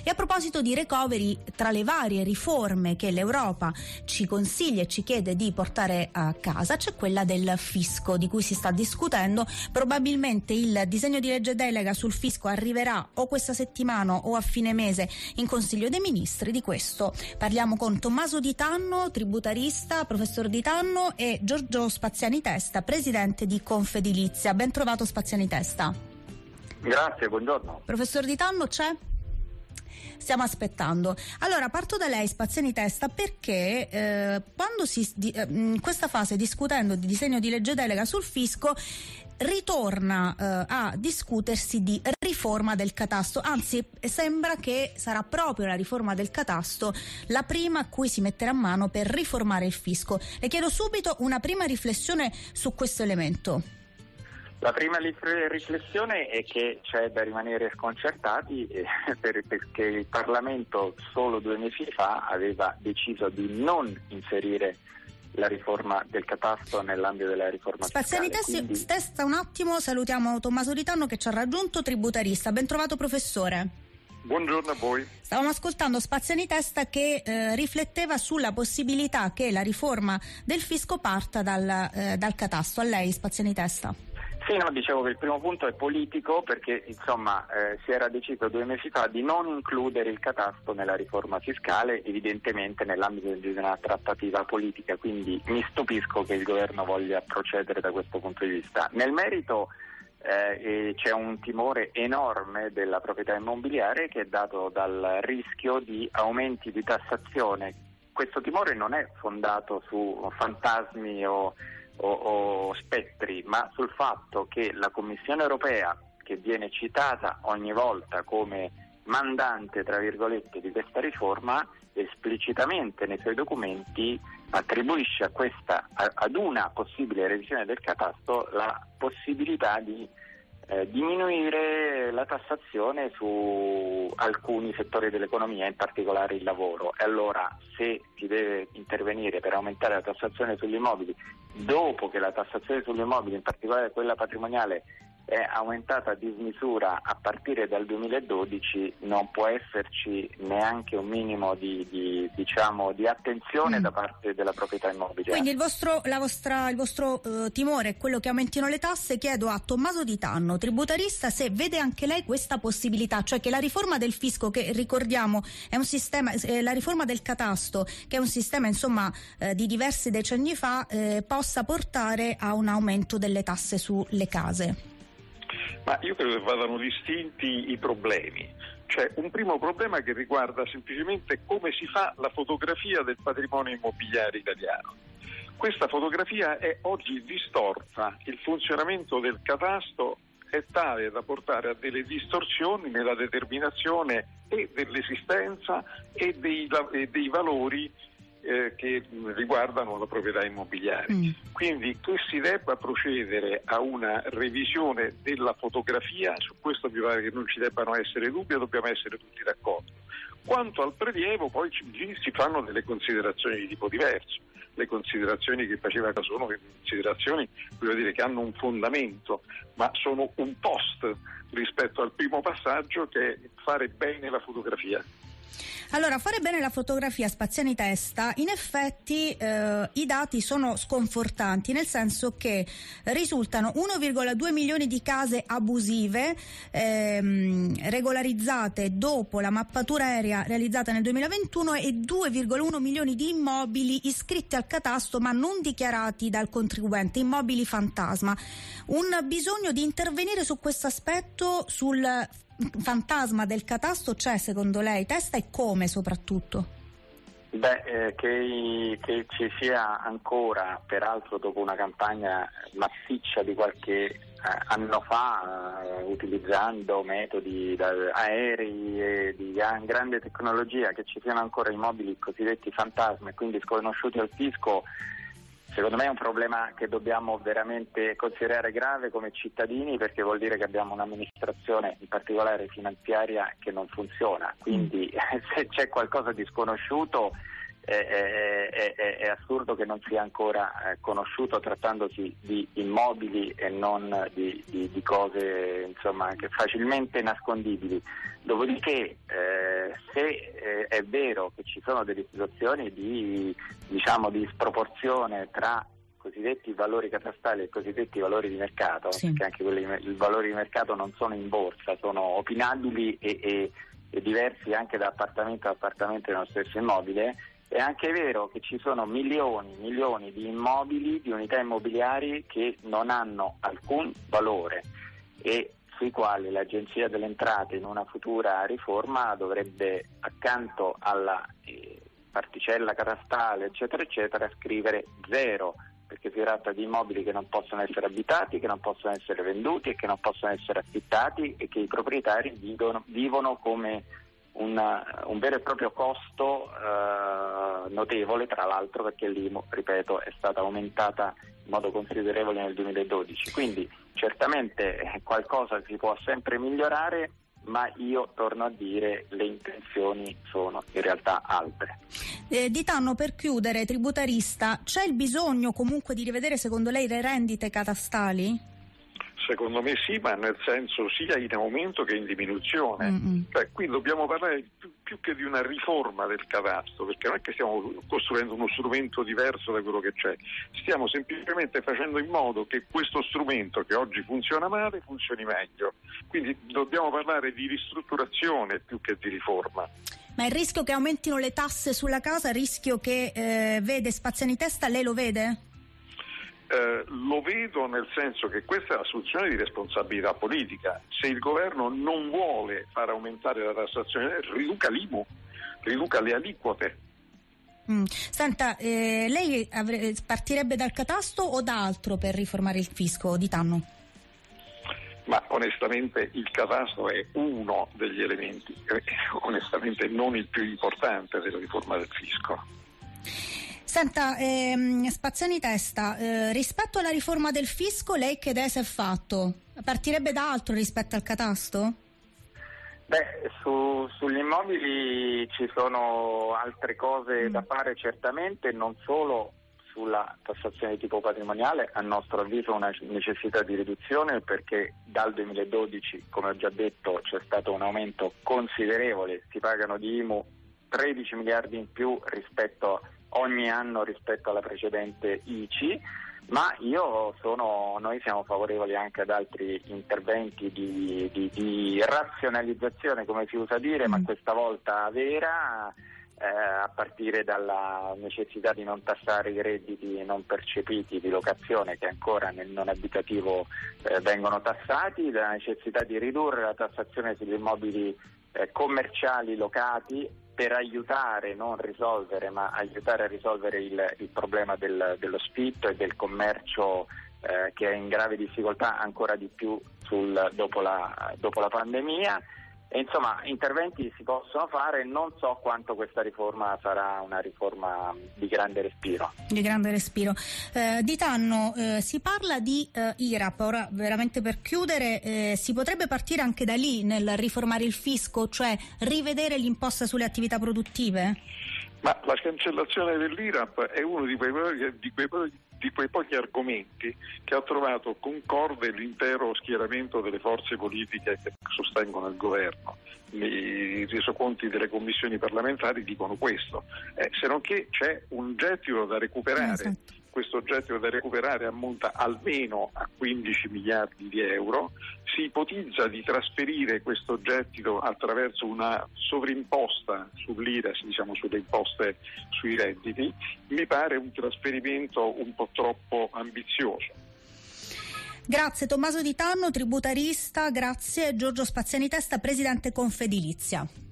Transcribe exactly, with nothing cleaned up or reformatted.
E a proposito di recovery, tra le varie riforme che l'Europa ci consiglia e ci chiede di portare a casa c'è quella del fisco, di cui si sta discutendo. Probabilmente il disegno di legge delega sul fisco arriverà o questa settimana o a fine mese in Consiglio dei Ministri. Di questo parliamo con Tommaso Di Tanno, tributarista, professor Di Tanno, e Giorgio Spaziani Testa, presidente di Confedilizia. Ben trovato Spaziani Testa. Grazie, buongiorno. Professor Di Tanno c'è? Stiamo aspettando. Allora parto da lei, Spaziani Testa, perché eh, quando si di, eh, in questa fase, discutendo di disegno di legge delega sul fisco, ritorna eh, a discutersi di riforma del catasto, anzi sembra che sarà proprio la riforma del catasto la prima a cui si metterà mano per riformare il fisco. Le chiedo subito una prima riflessione su questo elemento. La prima riflessione è che c'è da rimanere sconcertati eh, per, perché il Parlamento solo due mesi fa aveva deciso di non inserire la riforma del catasto nell'ambito della riforma Spaziani fiscale. Quindi... Testa un attimo, salutiamo Tommaso Di Tanno che ci ha raggiunto, tributarista. Ben trovato professore. Buongiorno a voi. Stavamo ascoltando Spaziani Testa che eh, rifletteva sulla possibilità che la riforma del fisco parta dal, eh, dal catasto. A lei Spaziani Testa. Sì, no, dicevo che il primo punto è politico perché insomma eh, si era deciso due mesi fa di non includere il catasto nella riforma fiscale, evidentemente nell'ambito di una trattativa politica, quindi mi stupisco che il governo voglia procedere da questo punto di vista. Nel merito eh, c'è un timore enorme della proprietà immobiliare che è dato dal rischio di aumenti di tassazione. Questo timore non è fondato su fantasmi o O, o spettri, ma sul fatto che la Commissione europea, che viene citata ogni volta come mandante tra virgolette di questa riforma, esplicitamente nei suoi documenti attribuisce a questa a, ad una possibile revisione del catasto la possibilità di eh, diminuire la tassazione su alcuni settori dell'economia, in particolare il lavoro. E allora, se si deve intervenire per aumentare la tassazione sugli immobili dopo che la tassazione sugli immobili, in particolare quella patrimoniale, è aumentata a dismisura a partire dal duemiladodici, non può esserci neanche un minimo di, di diciamo di attenzione mm. da parte della proprietà immobiliare. Quindi il vostro, la vostra, il vostro uh, timore è quello che aumentino le tasse. Chiedo a Tommaso Di Tanno, tributarista, se vede anche lei questa possibilità, cioè che la riforma del fisco, che ricordiamo è un sistema, eh, la riforma del catasto, che è un sistema insomma eh, di diversi decenni fa, eh, possa portare a un aumento delle tasse sulle case. Ma io credo che vadano distinti i problemi. C'è un primo problema che riguarda semplicemente come si fa la fotografia del patrimonio immobiliare italiano. Questa fotografia è oggi distorta, il funzionamento del catasto è tale da portare a delle distorsioni nella determinazione e dell'esistenza e dei, e dei valori Eh, che riguardano la proprietà immobiliare. Mm. Quindi che si debba procedere a una revisione della fotografia, su questo mi pare che non ci debbano essere dubbi e dobbiamo essere tutti d'accordo. Quanto al prelievo poi lì si fanno delle considerazioni di tipo diverso. Le considerazioni che faceva sono considerazioni, voglio dire, che hanno un fondamento, ma sono un post rispetto al primo passaggio, che è fare bene la fotografia. Allora, fare bene la fotografia, Spaziani Testa, in effetti eh, i dati sono sconfortanti, nel senso che risultano uno virgola due milioni di case abusive ehm, regolarizzate dopo la mappatura aerea realizzata nel duemilaventuno e due virgola uno milioni di immobili iscritti al catasto ma non dichiarati dal contribuente, immobili fantasma. Un bisogno di intervenire su questo aspetto, sul fantasma del catasto, c'è secondo lei, Testa, e come soprattutto? Beh, eh, che, che ci sia ancora, peraltro dopo una campagna massiccia di qualche eh, anno fa, eh, utilizzando metodi da, aerei e di gran, grande tecnologia, che ci siano ancora immobili cosiddetti fantasma e quindi sconosciuti al fisco, secondo me è un problema che dobbiamo veramente considerare grave come cittadini, perché vuol dire che abbiamo un'amministrazione, in particolare finanziaria, che non funziona. Quindi se c'è qualcosa di sconosciuto è, è, è, è assurdo che non sia ancora eh, conosciuto, trattandosi di immobili e non di, di, di cose insomma che facilmente nascondibili. Dopodiché eh, se eh, è vero che ci sono delle situazioni di, diciamo, di sproporzione tra cosiddetti valori catastali e cosiddetti valori di mercato, sì. Perché anche quelli i valori di mercato non sono in borsa, sono opinabili e, e, e diversi anche da appartamento a appartamento nello stesso immobile. È anche vero che ci sono milioni, milioni di immobili, di unità immobiliari che non hanno alcun valore e sui quali l'Agenzia delle Entrate in una futura riforma dovrebbe, accanto alla eh, particella catastale eccetera eccetera, scrivere zero, perché si tratta di immobili che non possono essere abitati, che non possono essere venduti e che non possono essere affittati e che i proprietari vivono, vivono come una, un vero e proprio costo eh, notevole, tra l'altro perché l'I M U, ripeto, è stata aumentata in modo considerevole nel duemiladodici. Quindi certamente qualcosa si può sempre migliorare, ma io torno a dire le intenzioni sono in realtà altre. Eh, Ditano, per chiudere, tributarista, c'è il bisogno comunque di rivedere secondo lei le rendite catastali? Secondo me sì, ma nel senso sia in aumento che in diminuzione. Mm-hmm. Cioè, qui dobbiamo parlare più, più che di una riforma del catasto, perché non è che stiamo costruendo uno strumento diverso da quello che c'è, stiamo semplicemente facendo in modo che questo strumento che oggi funziona male funzioni meglio. Quindi dobbiamo parlare di ristrutturazione più che di riforma. Ma il rischio che aumentino le tasse sulla casa, il rischio che eh, vede Spaziani Testa, lei lo vede? Eh, lo vedo nel senso che questa è l'assunzione di responsabilità politica. Se il governo non vuole far aumentare la tassazione, riduca l'I M U, riduca le aliquote. Mm. Senta, eh, lei avre- partirebbe dal catasto o da altro per riformare il fisco, Ditano? Ma onestamente il catasto è uno degli elementi, eh, onestamente non il più importante della riforma del fisco. Senta, ehm, Spaziani Testa, eh, rispetto alla riforma del fisco, lei che idea si è fatto? Partirebbe da altro rispetto al catasto? Beh, su, sugli immobili ci sono altre cose mm. da fare certamente, non solo sulla tassazione di tipo patrimoniale, a nostro avviso una necessità di riduzione perché dal duemiladodici, come ho già detto, c'è stato un aumento considerevole, si pagano di I M U tredici miliardi in più rispetto ogni anno rispetto alla precedente I C I, ma io sono, noi siamo favorevoli anche ad altri interventi di, di, di razionalizzazione, come si usa dire, mm. ma questa volta vera, eh, a partire dalla necessità di non tassare i redditi non percepiti di locazione che ancora nel non abitativo eh, vengono tassati, dalla necessità di ridurre la tassazione sugli immobili eh, commerciali locati, per aiutare, non risolvere, ma aiutare a risolvere il, il problema del, dello sfitto e del commercio eh, che è in grave difficoltà ancora di più sul, dopo, la, dopo la pandemia. E insomma, interventi si possono fare, non so quanto questa riforma sarà una riforma di grande respiro. Di grande respiro. Eh, Ditano, eh, si parla di eh, I R A P, ora veramente per chiudere, eh, si potrebbe partire anche da lì nel riformare il fisco, cioè rivedere l'imposta sulle attività produttive? Ma la cancellazione dell'I R A P è uno di quei, di quei di quei pochi argomenti che ha trovato concorde l'intero schieramento delle forze politiche che sostengono il governo. I resoconti delle commissioni parlamentari dicono questo, eh, se non che c'è un gettito da recuperare. Esatto. Questo gettito da recuperare ammonta almeno a quindici miliardi di euro, si ipotizza di trasferire questo gettito attraverso una sovrimposta sull'I R E S, diciamo sulle imposte sui redditi. Mi pare un trasferimento un po' troppo ambizioso. Grazie Tommaso Ditano, tributarista, grazie Giorgio Spaziani Testa, presidente Confedilizia.